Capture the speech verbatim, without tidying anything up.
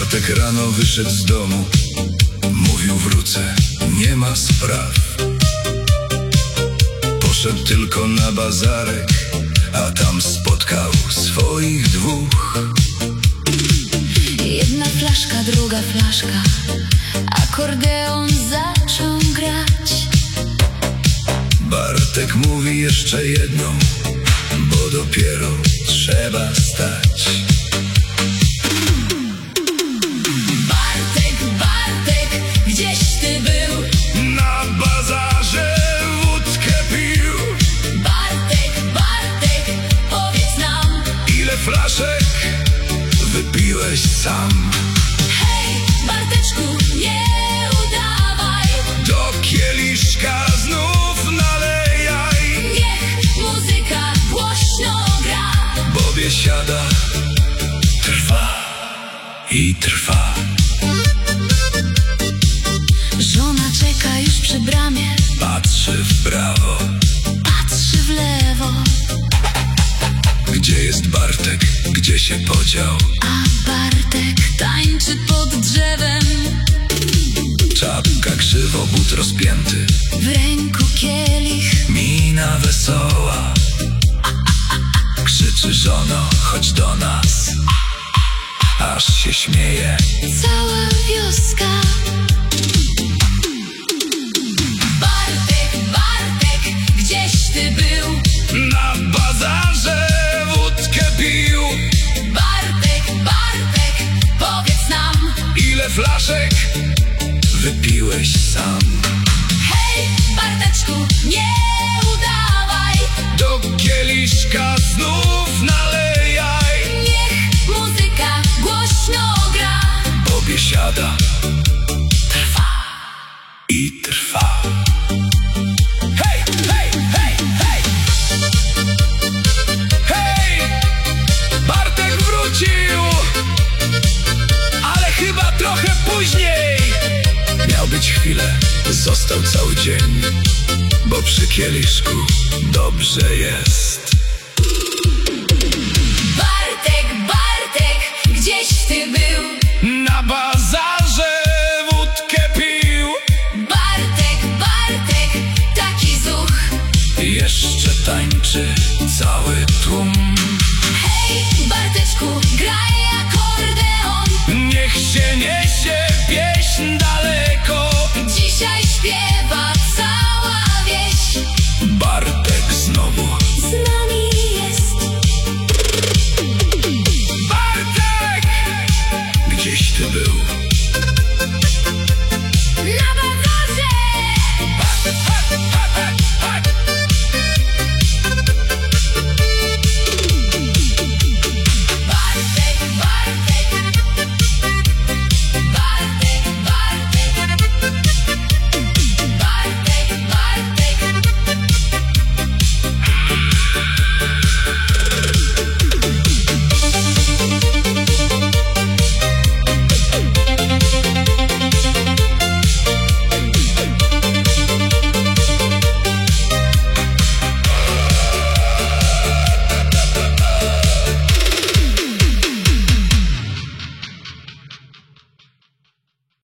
Bartek rano wyszedł z domu, mówił wrócę, nie ma spraw. Poszedł tylko na bazarek, a tam spotkał swoich dwóch. Jedna flaszka, druga flaszka, akordeon zaczął grać. Bartek mówi jeszcze jedną, bo dopiero trzeba stać. Bartek, Bartek, gdzieś ty był? Na bazarze wódkę pił. Bartek, Bartek, powiedz nam, ile flaszek wypiłeś sam? hej, Barteczku, nie udawaj, Do kieliszka znów nalejaj. niech muzyka głośno gra, Bo biesiada trwa i trwa. żona czeka już przy bramie, Patrzy w prawo, patrzy w lewo, gdzie jest Bartek, gdzie się podział? a Bartek tańczy pod drzewem, Czapka krzywo, but rozpięty, w ręku kielich. mina wesoła. Krzyczy żono, chodź do nas, aż się śmieje Cała wioska. Bartek, Bartek, gdzieś ty był? na bazarze wódkę pił. Bartek, Bartek, powiedz nam, Ile flaszek wypiłeś sam? hej, Barteczku, nie udawaj, Do kieliszka znów nalejaj. niech muzyka głośno gra, Bo biesiada trwa. i trwa. Hej, hej, hej, hej! Hej! Bartek wrócił! Ale chyba trochę później. Miał być chwilę, został cały dzień, bo przy kieliszku dobrze jest. Bartek, Bartek, gdzieś ty był? Na bazarze wódkę pił. Bartek, Bartek, taki zuch. Jeszcze tańczy cały tłum. Hej, Barteczku, graj akordeon, Niech się niesie pieśń daleko. dzisiaj śpiewa cała wieś, Bartek znowu. z nami jest. Bartek! Gdzieś ty był? Na bazarze! Ha, ha, ha, ha. Bartek, Bartek,